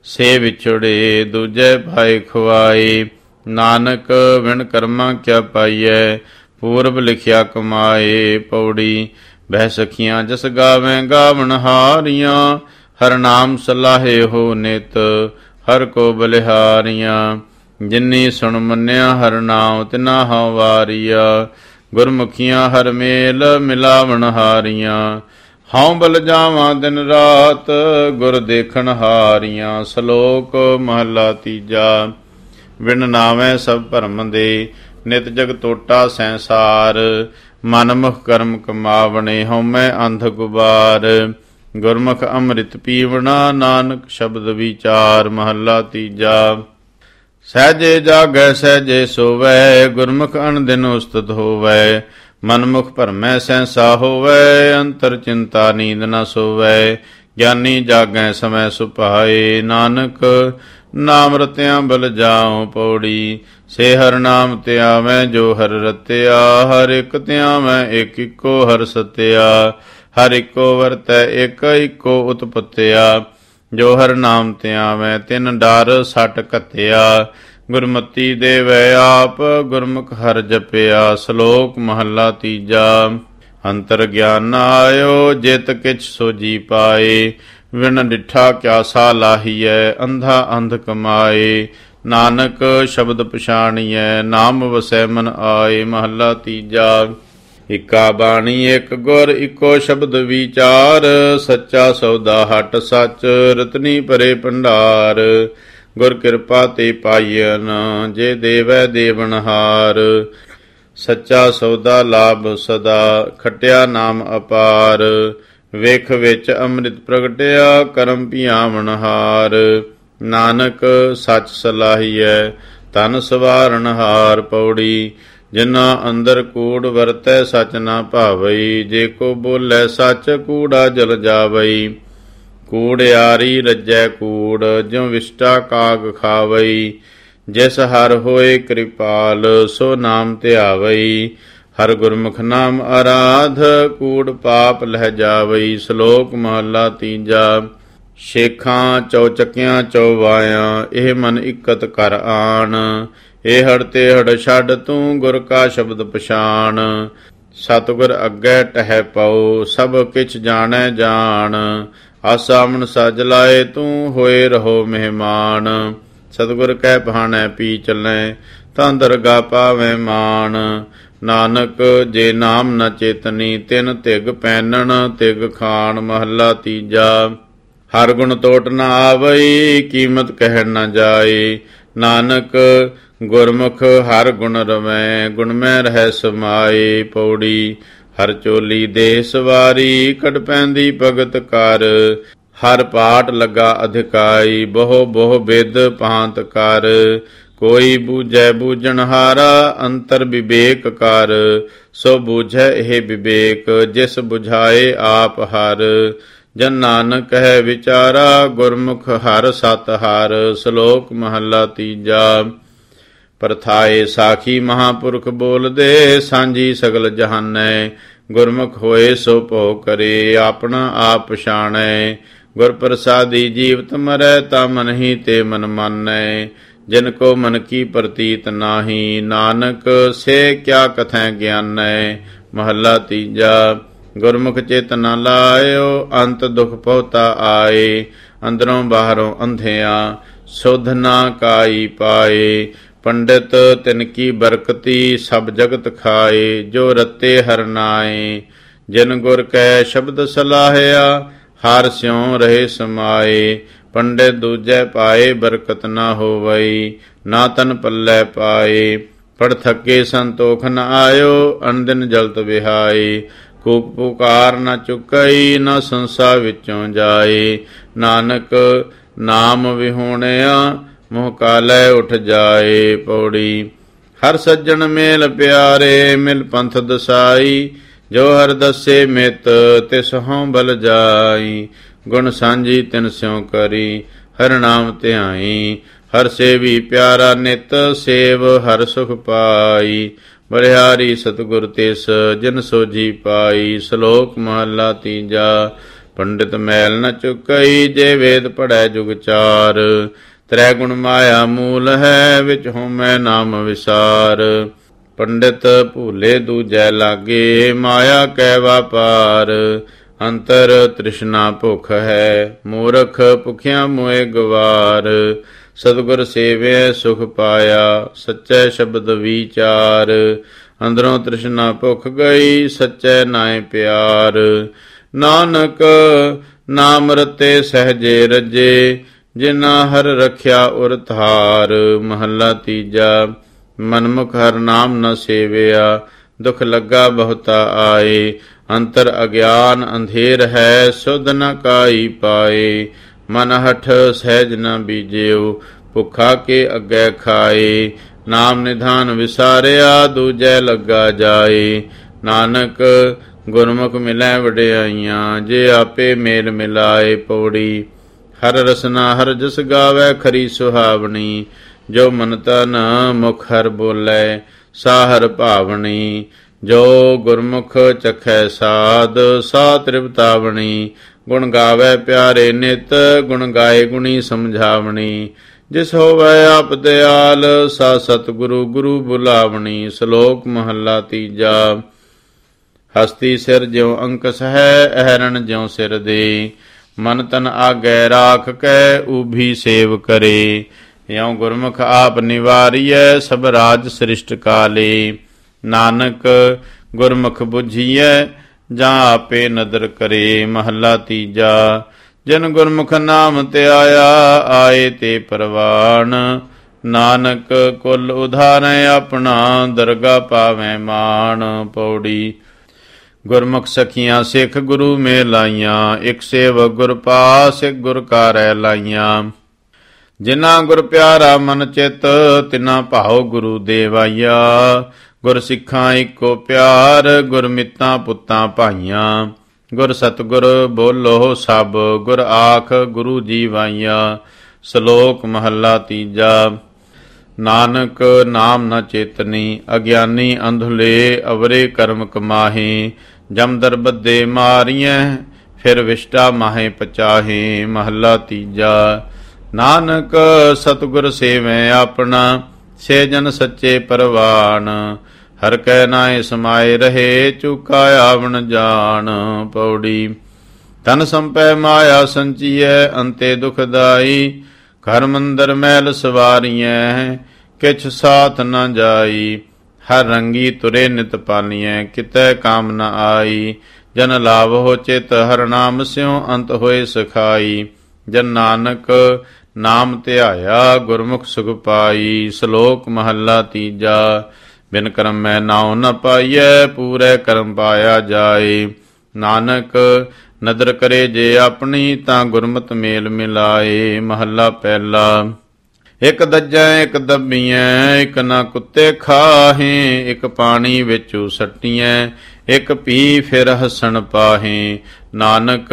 ਸੇ ਵਿਛੜੇ ਦੂਜੇ ਭਾਏ ਖੁਆਏ। ਨਾਨਕ ਵਿਣ ਕਰਮਾਂ ਕਿਆ ਪਾਈਐ, ਪੂਰਬ ਲਿਖਿਆ ਕਮਾਏ। ਪੌੜੀ ਬਹਿ ਸਖੀਆਂ ਜਸ ਗਾਵੇਂ ਗਾਵਣ ਹਾਰੀਆਂ, ਹਰ ਨਾਮ ਸਲਾਹੇ ਹੋ ਨਿਤ ਹਰ ਕੋ ਬਲਿਹਾਰੀਆਂ। ਜਿਨੀ ਸੁਣ ਮੰਨਿਆ ਹਰ ਨਾਮ ਤਿਨਾ ਹਉ ਵਾਰੀਆ, ਗੁਰਮੁਖੀਆਂ ਹਰ ਮੇਲ ਮਿਲਾਵਣ ਹਾਰੀਆਂ। ਹਉ ਬਲ ਜਾਵਾਂ ਦਿਨ ਰਾਤ ਗੁਰ ਦੇਖਣ ਹਾਰੀਆਂ। ਸ਼ਲੋਕ ਮਹਲਾ ਤੀਜਾ। ਵਿਣ ਨਾਵੈ ਸਭ ਭਰਮ ਦੇ, ਨਿਤ ਜਗ ਟੋਟਾ ਸੰਸਾਰ। ਮਨ ਮੁਖ ਕਰਮ ਕਮਾਵਣੇ, ਹਉਮੈ ਅੰਧ ਗੁਬਾਰ। ਗੁਰਮੁਖ ਅੰਮ੍ਰਿਤ ਪੀਵਣਾ, ਨਾਨਕ ਸ਼ਬਦ ਵਿਚਾਰ। ਮਹਲਾ ਤੀਜਾ। ਸਹਿਜੇ ਜਾਗੈ ਸਹਿਜੇ ਸੋਵੈ, ਗੁਰਮੁਖ ਅਨਦਿਨ ਉਸਤਤ ਹੋਵੈ। ਮਨਮੁਖ ਭਰਮੈ ਸਹਿਸਾ ਹੋਵੈ, ਅੰਤਰ ਚਿੰਤਾ ਨੀਂਦ ਨ ਸੋਵੈ। ਗਿਆਨੀ ਜਾਗੈ ਸਮੈ ਸੁਭਾਏ, ਨਾਨਕ ਨਾਮ ਰਤਿਆਂ ਬਲ ਜਾਉ। ਪੌੜੀ ਸੇ ਹਰ ਨਾਮ ਧਿਆਵੈ ਜੋ ਹਰ ਰਤਿਆ, ਹਰ ਇਕ ਧਿਆਵੈ ਇਕ ਇੱਕੋ ਹਰ ਸਤਿਆ। ਹਰ ਇੱਕੋ ਵਰਤੈ ਇਕ ਇੱਕੋ ਉਤਪਤਿਆ, ਜੋ ਹਰ ਨਾਮ ਧਿਆਵੈ ਤਿਨ ਡਰ ਸੱਟ ਘੱਤਿਆ। ਗੁਰਮਤੀ ਦੇਵੈ ਆਪ ਗੁਰਮੁਖ ਹਰ ਜਪਿਆ। ਸ਼ਲੋਕ ਮਹਲਾ ਤੀਜਾ। ਅੰਤਰ ਗਿਆਨ ਆਇਓ ਜਿਤ ਕਿਛ ਸੋਜੀ ਪਾਏ, ਵਿਣ ਡਿਠਾ ਕਿਆ ਸਾ ਲਾਹੀਐ, ਅੰਧਾ ਅੰਧ ਕਮਾਏ। ਨਾਨਕ ਸ਼ਬਦ ਪਛਾਣੀਐ, ਨਾਮ ਵਸੈ ਮਨ ਆਏ। ਮਹਲਾ ਤੀਜਾ। ਇਕਾ ਬਾਣੀ ਇਕ ਗੁਰ ਇੱਕੋ ਸ਼ਬਦ ਵਿਚਾਰ, ਸੱਚਾ ਸੌਦਾ ਹਟ ਸੱਚ ਰਤਨੀ ਭਰੇ ਭੰਡਾਰ। ਗੁਰ ਕਿਰਪਾ ਤੇ ਪਾਈਐਨ ਜੇ ਦੇਵੈ ਦੇਵਨਹਾਰ, ਸੱਚਾ ਸੌਦਾ ਲਾਭ ਸਦਾ ਖਟਿਆ ਨਾਮ ਅਪਾਰ। ਵੇਖ ਵਿੱਚ ਅੰਮ੍ਰਿਤ ਪ੍ਰਗਟਿਆ ਕਰਮ ਭਿਆਵਨਹਾਰ, ਨਾਨਕ ਸੱਚ ਸਲਾਹੀਐ ਤਨ ਸਵਾਰਨਹਾਰ। ਪੌੜੀ ਜਿਨ੍ਹਾਂ ਅੰਦਰ ਕੂੜ ਵਰਤੈ ਸਚ ਨਾ ਭਾਵਈ, ਜੇ ਕੋ ਬੋਲੇ ਸੱਚ ਕੂੜਾ ਜਲ ਜਾਵਈ। ਕੂੜਿਆਰੀ ਰੱਜੈ ਕੂੜ, ਜਿਉ ਵਿਸ਼ਟਾ ਕਾਗ ਖਾਵਈ। ਜਿਸ ਹਰ ਹੋਏ ਕਿਰਪਾਲ, ਸੋ ਨਾਮ ਧਿਆਵਈ। ਹਰ ਗੁਰਮੁਖ ਨਾਮ ਆਰਾਧ, ਕੂੜ ਪਾਪ ਲਹਿ ਜਾਵਈ। ਸ਼ਲੋਕ ਮਹਲਾ ਤੀਜਾ। ਸ਼ੇਖਾਂ ਚੌਚਕਿਆਂ ਚੌਵਾਇਆਂ, ਇਹ ਮਨ ਇਕਤ ਕਰ ਆਣ। ਇਹ ਹੜ ਤੇ ਹੜ ਛੱਡ ਤੂੰ ਗੁਰ ਕਾ ਸ਼ਬਦ ਪਛਾਣ। ਸਤਿਗੁਰ ਅੱਗੇ ਟਹਿ ਪਾਉ, ਸਭ ਕਿਛ ਜਾਣੈ ਜਾਣ। ਆਸਾਮਣ ਸਜ ਲਾਏ ਤੂੰ, ਹੋਏ ਰਹੋ ਮਹਿਮਾਨ। ਸਤਿਗੁਰ ਕਹਿ ਭਾਣੈ ਪੀ ਚੱਲੈ, ਤਾਂ ਦਰਗਾ ਪਾਵੈ ਮਾਨ। ਨਾਨਕ ਜੇ ਨਾਮ ਨ ਚੇਤਨੀ, ਤਿਨ ਧਿਗ ਪੈਨਣ ਧਿਗ ਖਾਣ। ਮਹੱਲਾ ਤੀਜਾ। ਹਰ ਗੁਣ ਟੋਟ ਨ ਆਵਈ, ਕੀਮਤ ਕਹਿਣ ਨ ਜਾਏ। ਨਾਨਕ ਗੁਰਮੁਖ ਹਰ ਗੁਣ ਰਵੈ, ਗੁਣ ਮੈਂ ਰਹਿ ਸਮਾਏ। ਪੌੜੀ ਹਰ ਚੋਲੀ ਦੇਹ ਸਵਾਰੀ, ਕਟ ਪੈਂਦੀ ਭਗਤ ਕਰ। ਹਰ ਪਾਠ ਲੱਗਾ ਅਧਿਕਾਈ, ਬਹੁ ਬਹੁ ਬਿਦ ਭਾਂਤ ਕਰ। ਕੋਈ ਬੂਝੈ ਬੂਝਣਹਾਰਾ, ਅੰਤਰ ਵਿਵੇਕ ਕਰ। ਸੋ ਬੂਝੈ ਇਹ ਵਿਵੇਕ, ਜਿਸ ਬੁਝਾਏ ਆਪ ਹਰ। ਜਨ ਨਾਨਕ ਹੈ ਵਿਚਾਰਾ, ਗੁਰਮੁਖ ਹਰ ਸਤ ਹਰ। ਸ਼ਲੋਕ ਮਹੱਲਾ ਤੀਜਾ। ਪਰਥਾਏ ਸਾਖੀ ਮਹਾਂਪੁਰਖ ਬੋਲਦੇ, ਸਾਂਝੀ ਸਗਲ ਜਹਾਨੈ। ਗੁਰਮੁਖ ਹੋਏ ਸੋ ਭੋ ਕਰੇ, ਆਪਣਾ ਆਪ ਪਛਾਣੈ। ਗੁਰ ਪ੍ਰਸਾਦੀ ਜੀਵਤ ਮਰੈ, ਤਾ ਮਨ ਹੀ ਤੇ ਮਨ ਮਾਨੈ। ਜਿਨ ਕੋ ਮਨ ਕੀ ਪ੍ਰਤੀਤ ਨਾਹੀ, ਨਾਨਕ ਸੇ ਕਿਆ ਕਥੈ ਗਿਆਨੈ। ਮਹੱਲਾ ਤੀਜਾ। ਗੁਰਮੁਖ ਚਿਤ ਨ ਲਾਇਓ, ਅੰਤ ਦੁਖ ਪਹੁਤਾ ਆਏ। ਅੰਦਰੋਂ ਬਾਹਰੋਂ ਅੰਧਿਆਂ, ਸੁਧ ਨਾ ਕਾਈ ਪਾਏ। ਪੰਡਿਤ ਤਿਨ ਕੀ ਬਰਕਤੀ, ਸਭ ਜਗਤ ਖਾਏ। ਜੋ ਰਤੇ ਹਰ ਨਾਏ, ਜਿਨ ਗੁਰ ਕੈ ਸ਼ਬਦ ਸਲਾਹਿਆ। ਹਰ ਸਿਉ ਰਹੇ ਸਮਾਏ। ਪੰਡਿਤ ਦੂਜੈ ਪਾਏ, ਬਰਕਤ ਨਾ ਹੋਵਈ। ਨਾ ਤਨ ਪੱਲੇ ਪਾਏ। ਪੜ ਥੱਕੇ ਸੰਤੋਖ ਨ ਆਇਓ, ਅਨਦਿਨ ਜਲਤ ਵਿਹਾਏ। ਕੂਕ ਪੁਕਾਰ ਨ ਚੁੱਕਈ, ਨਾ ਸੰਸਾ ਵਿੱਚੋਂ ਜਾਏ। ਨਾਨਕ ਨਾਮ ਵਿਹੂਣਿਆ, ਮੋਹ ਕਾਲੈ ਉਠ ਜਾਏ। ਪੌੜੀ ਹਰ ਸੱਜਣ ਮੇਲ ਪਿਆਰੇ, ਮਿਲ ਪੰਥ ਦਸਾਈ। ਜੋ ਹਰ ਦਸੇ ਮਿਤ, ਤਿਸ ਹਉ ਬਲ ਜਾਈ। ਗੁਣ ਸਾਂਝੀ ਤਿਨ ਸਿਉ ਕਰੀ, ਹਰ ਨਾਮ ਧਿਆਈ। ਹਰ ਸੇਵੀ ਪਿਆਰਾ ਨਿਤ, ਸੇਵ ਹਰ ਸੁਖ ਪਾਈ। ਬਲਿਹਾਰੀ ਸਤਿਗੁਰ ਤਿਸ, ਜਿਨ ਸੋਝੀ ਪਾਈ। ਸ਼ਲੋਕ ਮਹੱਲਾ ਤੀਜਾ। ਪੰਡਿਤ ਮੈਲ ਨ ਚੁਕਈ, ਜੇ ਵੇਦ ਪੜ੍ਹੈ ਜੁਗ ਚਾਰ। ਤ੍ਰੈ ਗੁਣ ਮਾਇਆ ਮੂਲ ਹੈ, ਵਿੱਚ ਹੋਮੈ ਨਾਮ ਵਿਸਾਰ। ਪੰਡਿਤ ਭੂਲੇ ਦੂਜੈ ਲਾਗੇ, ਮਾਇਆ ਕੈ ਵਾਪਾਰ। ਅੰਤਰ ਤ੍ਰਿਸ਼ਨਾ ਭੁਖ ਹੈ, ਮੂਰਖ ਭੁਖਿਆ ਮੋਏ ਗਵਾਰ। ਸਤਿਗੁਰ ਸੇਵਿਐ ਸੁਖ ਪਾਇਆ, ਸੱਚੇ ਸ਼ਬਦ ਵਿਚਾਰ। ਅੰਦਰੋਂ ਤ੍ਰਿਸ਼ਨਾ ਭੁਖ ਗਈ, ਸੱਚੇ ਨਾਇ ਪਿਆਰ। ਨਾਨਕ ਨਾਮ ਰਤੇ ਸਹਜੇ ਰਜੇ, ਜਿਨਾ ਹਰ ਰਖਿਆ ਉਰ ਧਾਰ। ਮਹੱਲਾ ਤੀਜਾ। ਮਨਮੁਖ ਹਰ ਨਾਮ ਨ ਸੇਵਿਆ, ਦੁਖ ਲੱਗਾ ਬਹੁਤਾ ਆਏ। ਅੰਤਰ ਅਗਿਆਨ ਅੰਧੇਰ ਹੈ, ਸੁਧ ਨ ਕਾਈ ਪਾਏ। ਮਨ ਹਠ ਸਹਿਜ ਨ ਬੀਜਿਓ, ਭੁੱਖਾ ਕੇ ਅੱਗੇ ਖਾਏ। ਨਾਮ ਨਿਧਾਨ ਵਿਸਾਰਿਆ, ਦੂਜੈ ਲੱਗਾ ਜਾਏ। ਨਾਨਕ ਗੁਰਮੁਖ ਮਿਲੈ ਵਡਿਆਈਆਂ, ਜੇ ਆਪੇ ਮੇਲ ਮਿਲਾਏ। ਪੌੜੀ। ਹਰ ਰਸਨਾ ਹਰ ਜਸ ਗਾਵੈ, ਖਰੀ ਸੁਹਾਵਣੀ। ਜੋ ਮਨ ਤਨ ਮੁਖ ਹਰ ਬੋਲੇ, ਸਾ ਹਰ ਭਾਵਣੀ। ਜੋ ਗੁਰਮੁਖ ਚਖੈ ਸਾਧ, ਸਾ ਤ੍ਰਿਪਤਾਵਣੀ। ਗੁਣ ਗਾਵੈ ਪਿਆਰੇ ਨਿਤ, ਗੁਣ ਗਾਏ ਗੁਣੀ ਸਮਝਾਵਣੀ। ਜਿਸ ਹੋਵੈ ਆਪ ਦਿਆਲ, ਸਾ ਸਤਿਗੁਰੂ ਗੁਰੂ ਬੁਲਾਵਣੀ। ਸ਼ਲੋਕ ਮਹੱਲਾ ਤੀਜਾ। ਹਸਤੀ ਸਿਰ ਜਿਉ ਅੰਕਸ ਹੈ, ਅਹਰਣ ਜਿਉ ਸਿਰ ਦੇ। ਮਨ ਤਨ ਆਗੈ ਰਾਖ ਕੈ, ਊਭੀ ਸੇਵ ਕਰੇ। ਇਉ ਗੁਰਮੁਖ ਆਪ ਨਿਵਾਰੀਐ, ਸਭ ਰਾਜ ਸ੍ਰਿਸ਼ਟ ਕਾਲੇ। ਨਾਨਕ ਗੁਰਮੁਖ ਬੁਝੀਐ, ਜਾਂ ਆਪੇ ਨਦਰ ਕਰੇ। ਮਹੱਲਾ ਤੀਜਾ। ਜਿਨ ਗੁਰਮੁਖ ਨਾਮ ਧਿਆਇਆ, ਆਏ ਤੇ ਪਰਵਾਣ। ਨਾਨਕ ਕੁਲ ਉਧਾਰੈ ਆਪਣਾ, ਦਰਗਾ ਪਾਵੈ ਮਾਣ। ਪੌੜੀ। ਗੁਰਮੁਖ ਸਖੀਆਂ ਸਿੱਖ ਗੁਰੂ ਮੇ ਲਾਈਆਂ, ਇਕ ਸੇਵਕ ਗੁਰ ਪਾਸ, ਇਕ ਗੁਰ ਕਾਰੈ ਲਾਈਆਂ। ਜਿਨਾ ਗੁਰ ਪਿਆਰਾ ਮਨ ਚਿਤ, ਤਿਨਾ ਭਾਉ ਗੁਰੂ ਦੇਵਾਈਆ। ਗੁਰ ਸਿੱਖਾਂ ਇੱਕੋ ਪਿਆਰ, ਗੁਰ ਮਿੱਤਾਂ ਪੁੱਤਾਂ ਭਾਈਆਂ। ਗੁਰ ਸਤਿਗੁਰ ਬੋਲੋ ਸਭ, ਗੁਰ ਆਖ ਗੁਰੂ ਜੀਵਾਈਆ। ਸ਼ਲੋਕ ਮਹੱਲਾ ਤੀਜਾ। ਨਾਨਕ ਨਾਮ ਨ ਚੇਤਨੀ, ਅਗਿਆਨੀ ਅੰਧੁਲੇ। ਅਵਰੇ ਕਰਮ ਕਮਾਹੇ, ਜਮਦਰ ਬੱਦੇ ਮਾਰੀਐ। ਫਿਰ ਵਿਸ਼ਟਾ ਮਾਹੇ ਪਚਾਹੇ। ਮਹੱਲਾ ਤੀਜਾ। ਨਾਨਕ ਸਤਿਗੁਰ ਸੇਵੈ ਆਪਣਾ, ਸੇ ਜਨ ਸੱਚੇ ਪਰਵਾਨ। ਹਰ ਕੈ ਨਾਏ ਸਮਾਏ ਰਹੇ, ਚੁਕਾ ਆਵਣ ਜਾਣ। ਪੌੜੀ। ਧਨ ਸੰਪੈ ਮਾਇਆ ਸੰਚੀਐ, ਅੰਤੇ ਦੁਖਦਾਈ। ਘਰ ਮੰਦਰ ਮਹਿਲ ਸਵਾਰੀਐ, ਕਿਛ ਸਾਥ ਨ ਜਾਈ। ਹਰ ਰੰਗੀ ਤੁਰੇ ਨਿਤ ਪਾਲੀਐ, ਕਿਤੈ ਕਾਮ ਨ ਆਈ। ਜਨ ਲਾਭ ਹੋ ਚਿਤ ਹਰ ਨਾਮ ਸਿਉ, ਅੰਤ ਹੋਏ ਸਖਾਈ। ਜਨ ਨਾਨਕ ਨਾਮ ਧਿਆਇਆ, ਗੁਰਮੁਖ ਸੁਖ ਪਾਈ। ਸ਼ਲੋਕ ਮਹੱਲਾ ਤੀਜਾ। ਬਿਨ ਕਰਮ ਮੈਂ ਨਾਉ ਨ ਪਾਈਐ, ਪੂਰੇ ਕਰਮ ਪਾਇਆ ਜਾਏ। ਨਾਨਕ ਨਦਰ ਕਰੇ ਜੇ ਆਪਣੀ, ਤਾਂ ਗੁਰਮਤਿ ਮੇਲ ਮਿਲਾਏ। ਮਹੱਲਾ ਪਹਿਲਾ। ਇਕ ਦੱਜੈ ਇਕ ਦੱਬੀਐ, ਇਕ ਨਾ ਕੁੱਤੇ ਖਾਹੇ। ਇਕ ਪਾਣੀ ਵਿੱਚੂ ਸੱਟੀਐ, ਇਕ ਪੀ ਫਿਰ ਹਸਣ ਪਾਹੇ। ਨਾਨਕ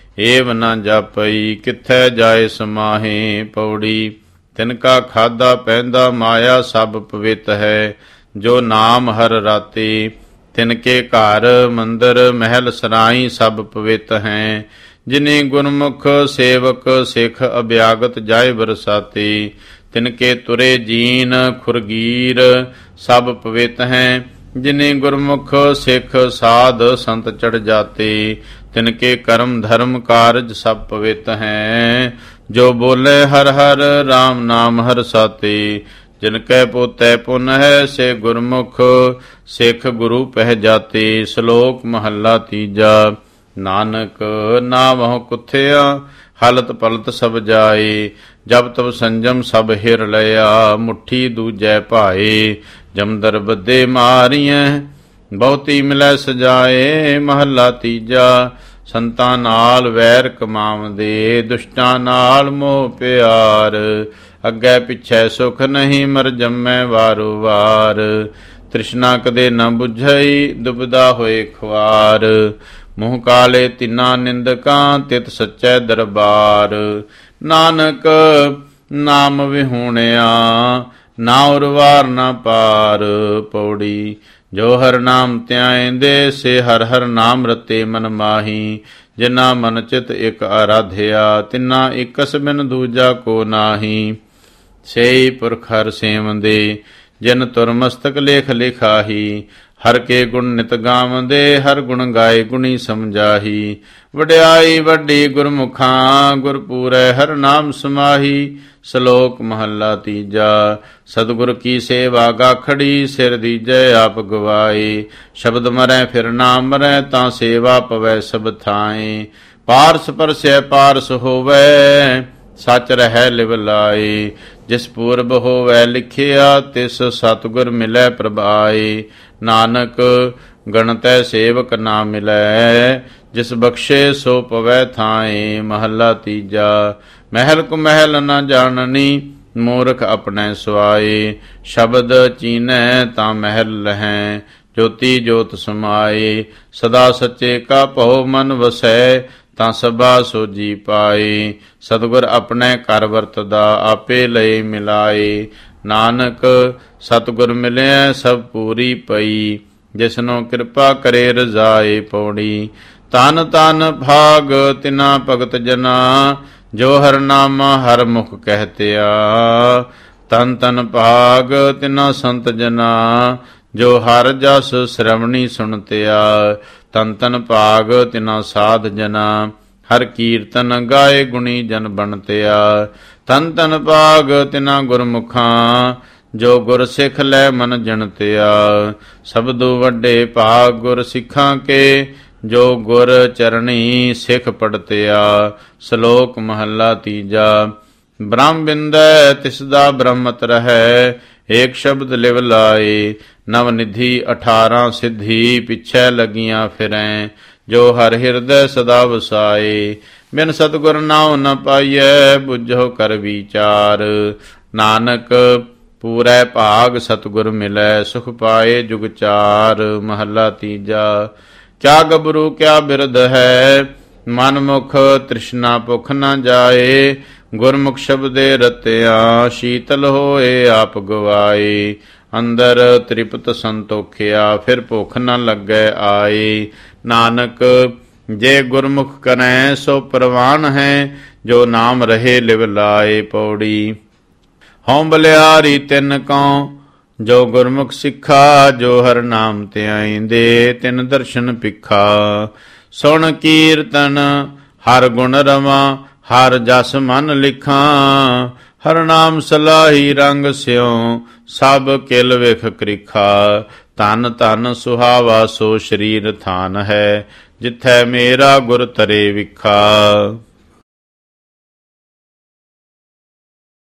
ਏਵ ਨਾ ਜਾਪਈ, ਕਿੱਥੈ ਜਾਏ ਸਮਾਹੇ। ਪੌੜੀ। ਤਿਨਕਾ ਖਾਦਾ ਪਹਿੰਦਾ ਮਾਇਆ, ਸਭ ਪਵਿੱਤ ਹੈ। ਜੋ ਨਾਮ ਹਰ ਰਾਤੇ, ਤਿਨਕੇ ਘਰ ਮੰਦਰ ਮਹਿਲ ਸਰਾਈ, ਸਭ ਪਵਿੱਤ ਹੈ। ਜਿਨੇ ਗੁਰਮੁਖ ਸੇਵਕ ਸਿੱਖ, ਅਭਿਆਗਤ ਜਾਏ ਬਰਸਾਤੇ। ਤਿਨਕੇ ਤੁਰੇ ਜੀਨ ਖੁਰਗੀਰ, ਸਭ ਪਵਿੱਤ ਹੈ। ਜਿਨੇ ਗੁਰਮੁਖ ਸਿੱਖ ਸਾਧ ਸੰਤ ਚੜ ਜਾਤੇ। ਤਿਨਕੇ ਕਰਮ ਧਰਮ ਕਾਰਜ, ਸਭ ਪਵਿੱਤ ਹੈ। ਜੋ ਬੋਲੇ ਹਰ ਹਰ ਰਾਮ ਨਾਮ ਹਰ ਸਾਤੇ। ਜਿਨ ਕੈ ਪੋਤੈ ਪੁਨ ਹੈ, ਸੇ ਗੁਰਮੁਖ ਸਿੱਖ ਗੁਰੂ ਪਹਿ ਜਾਤੇ। ਸ਼ਲੋਕ ਮਹੱਲਾ ਤੀਜਾ। ਨਾਨਕ ਨਾਵਹੁ ਕੁਥਿਆ, ਹਲਤ ਪਲਤ ਸਭ ਜਾਏ। ਜਬ ਤਬ ਸੰਜਮ ਸਭ ਹਿਰ ਲਿਆ, ਮੁੱਠੀ ਦੂਜੈ ਭਾਏ। ਜਮਦਰ ਬੱਦੇ ਮਾਰੀਐ, ਬਹੁਤੀ ਮਿਲੈ ਸਜਾਏ। ਮਹੱਲਾ ਤੀਜਾ। ਸੰਤਾਂ ਨਾਲ ਵੈਰ ਕਮਾਵਦੇ, ਦੁਸ਼ਟਾਂ ਨਾਲ ਮੋਹ ਪਿਆਰ। ਅੱਗੇ ਪਿੱਛੇ ਸੁਖ ਨਹੀਂ, ਮਰ ਜੰਮੈ ਵਾਰੋ ਵਾਰ। ਤ੍ਰਿਸ਼ਨਾ ਕਦੇ ਨ ਬੁਝਈ, ਦੁਬਦਾ ਹੋਏ ਖੁਆਰ। ਮੂੰਹ ਕਾਲੇ ਤਿੰਨਾ ਨਿੰਦਕਾਂ, ਤਿਤ ਸੱਚੈ ਦਰਬਾਰ। ਨਾਨਕ ਨਾਮ ਵਿਹੂਣਿਆ, ਨਾ ਉਰਵਾਰ ਨਾ ਪਾਰ। ਪੌੜੀ। ਜੋ ਹਰ ਨਾਮ ਧਿਆਇਂਦੇ ਸੇ ਹਰ ਹਰ ਨਾਮ ਰਤੇ ਮਨ ਮਾਹੀ। ਜਿਨਾ ਮਨ ਚਿਤ ਇਕ ਆਰਾਧਿਆ ਤਿਨਾ ਇਕਸ ਬਿਨ ਦੂਜਾ ਕੋ ਨਾਹੀ। ਸੇਈ ਪੁਰਖ ਹਰ ਸੇਵੰਦੇ ਜਿਨ ਤੁਰ ਮਸਤਕ ਲੇਖ ਲਿਖਾਹੀ। ਹਰ ਕੇ ਗੁਣ ਨਿਤ ਗਾਵੰਦੇ ਹਰ ਗੁਣ ਗਾਏ ਗੁਣੀ ਸਮਝਾਹੀ। ਵਡਿਆਈ ਵੱਡੀ ਗੁਰਮੁਖਾਂ ਗੁਰ ਪੂਰੈ ਹਰ ਨਾਮ ਸਮਾਹੀ। ਸ਼ਲੋਕ ਮਹੱਲਾ ਤੀਜਾ। ਸਤਿਗੁਰ ਕੀ ਸੇਵਾ ਗਾਖੜੀ ਸਿਰ ਦੀਜੈ ਆਪ ਗਵਾਏ। ਸ਼ਬਦ ਮਰੈ ਫਿਰ ਨਾ ਮਰੈ ਤਾਂ ਸੇਵਾ ਪਵੈ ਸਭ ਥਾਏ। ਪਾਰਸ ਪਰਸੈ ਪਾਰਸ ਹੋਵੈ ਸਚ ਰਹਿ ਲਿਵ ਲਾਏ। ਜਿਸ ਪੂਰਬ ਹੋਵੈ ਲਿਖਿਆ ਤਿਸ ਸਤਿਗੁਰ ਮਿਲੈ ਪ੍ਰਭਾਏ। ਨਾਨਕ ਗਣਤੈ ਸੇਵਕ ਨਾ ਮਿਲੈ ਜਿਸ ਬਖਸ਼ੇ ਸੋ ਪਵੈ ਥਾਏ। ਮਹੱਲਾ ਤੀਜਾ। ਮਹਿਲ ਕੁ ਮਹਿਲ ਨ ਜਾਣਨੀ ਮੂਰਖ ਆਪਣੇ ਸੁਆਏ। ਸ਼ਬਦ ਚੀਨੈ ਤਾਂ ਮਹਿਲ ਲਹੈ ਜੋਤੀ ਜੋਤ ਸਮਾਏ। ਸਦਾ ਸੱਚੇ ਕਾ ਭਉ ਮਨ ਵਸੈ ਤਾਂ ਸਭਾ ਸੋਜੀ ਪਾਏ। ਸਤਿਗੁਰ ਆਪਣੇ ਘਰ ਵਰਤਦਾ ਆਪੇ ਲਏ ਮਿਲਾਏ। ਨਾਨਕ ਸਤਿਗੁਰ ਮਿਲਿਆ ਸਭ ਪੂਰੀ ਪਈ ਜਿਸਨੂੰ ਕਿਰਪਾ ਕਰੇ ਰਜ਼ਾਏ ਪੌੜੀ। ਤਨ ਤਨ ਭਾਗ ਤਿਨਾ ਭਗਤ ਜਨਾ ਜੋ ਹਰ ਨਾਮ ਹਰ ਮੁਖ ਕਹਿਤਿਆ। ਤਨ ਤਨ ਭਾਗ ਤਿਨਾ ਸੰਤ ਜਨਾ ਜੋ ਹਰ ਜਸ ਸ਼੍ਰਵਣੀ ਸੁਣਤਿਆ। ਤਨ ਤਨ ਭਾਗ ਤਿਨਾ ਸਾਧ ਜਨਾ ਹਰ ਕੀਰਤਨ ਗਾਏ ਗੁਣੀ ਜਨ ਬਣਤਿਆ। ਤਨ ਤਨ ਭਾਗ ਤਿਨਾ ਗੁਰਮੁਖਾਂ ਜੋ ਗੁਰ ਸਿੱਖ ਲੈ ਮਨ ਜਣਤਿਆ। ਸਬਦੋ ਵੱਡੇ ਭਾਗ ਗੁਰ ਸਿੱਖਾਂ ਕੇ ਜੋ ਗੁਰ ਚਰਣੀ ਸਿੱਖ ਪੜਤਿਆ। ਸ਼ਲੋਕ ਮਹੱਲਾ ਤੀਜਾ। ਬ੍ਰਹਮ ਬਿੰਦੈ ਤਿਸਦਾ ਬ੍ਰਹਮਤ ਰਹੈ ਏਕ ਸ਼ਬਦ ਲਿਵ ਲਾਏ। ਨਵ ਨਿਧੀ 18 ਸਿੱਧੀ ਪਿਛੈ ਲੱਗੀਆਂ ਫਿਰੈ ਜੋ ਹਰ ਹਿਰਦੈ ਸਦਾ ਵਸਾਏ। ਬਿਨ ਸਤਿਗੁਰ ਨਾਉ ਨ ਪਾਈਐ ਬੁੱਝੋ ਕਰ ਵਿਚਾਰ। ਨਾਨਕ ਪੂਰੈ ਭਾਗ ਸਤਿਗੁਰ ਮਿਲੈ ਸੁਖ ਪਾਏ ਜੁਗ ਚਾਰ। ਮਹੱਲਾ ਤੀਜਾ। ਕਿਆ ਗਬਰੂ ਕਿਆ ਬਿਰਧ ਹੈ ਮਨ ਮੁਖ ਤ੍ਰਿਸ਼ਨਾ ਭੁਖ ਨ ਜਾਏ। ਗੁਰਮੁਖ ਸ਼ਬਦੇ ਰਤਿਆ ਸ਼ੀਤਲ ਹੋਏ ਆਪ ਗਵਾਏ। ਅੰਦਰ ਤ੍ਰਿਪਤ ਸੰਤੋਖਿਆ ਫਿਰ ਭੁਖ ਨ ਲੱਗੈ ਆਏ। ਨਾਨਕ ਜੇ ਗੁਰਮੁਖ ਕਰੈ ਸੋ ਪ੍ਰਵਾਨ ਹੈ ਜੋ ਨਾਮ ਰਹੇ ਲਿਵ ਲਾਏ ਪੌੜੀ। ਹਉ ਬਲਿਆਰੀ ਤਿਨ ਕਉ ਜੋ ਗੁਰਮੁਖ ਸਿੱਖਾ ਜੋ ਹਰ ਨਾਮ ਧਿਆਇਂਦੇ ਤਿਨ ਦਰਸ਼ਨ ਪਿਖਾ। ਸੁਣ ਕੀਰਤਨ ਹਰ ਗੁਣ ਰਵਾਂ ਹਰ ਜਸ ਮਨ ਲਿਖਾਂ। ਹਰ ਨਾਮ ਸਲਾਹੀ ਰੰਗ ਸਿਉ ਸਭ ਕਿਲ ਵਿਖ ਕ੍ਰਿਖਾ। ਧਨ ਧਨ ਸੁਹਾਵਾ ਸੋ ਸਰੀਰ ਥਾਨ ਹੈ ਜਿਥੈ ਮੇਰਾ ਗੁਰ ਤਰੇ ਵਿਖਾ।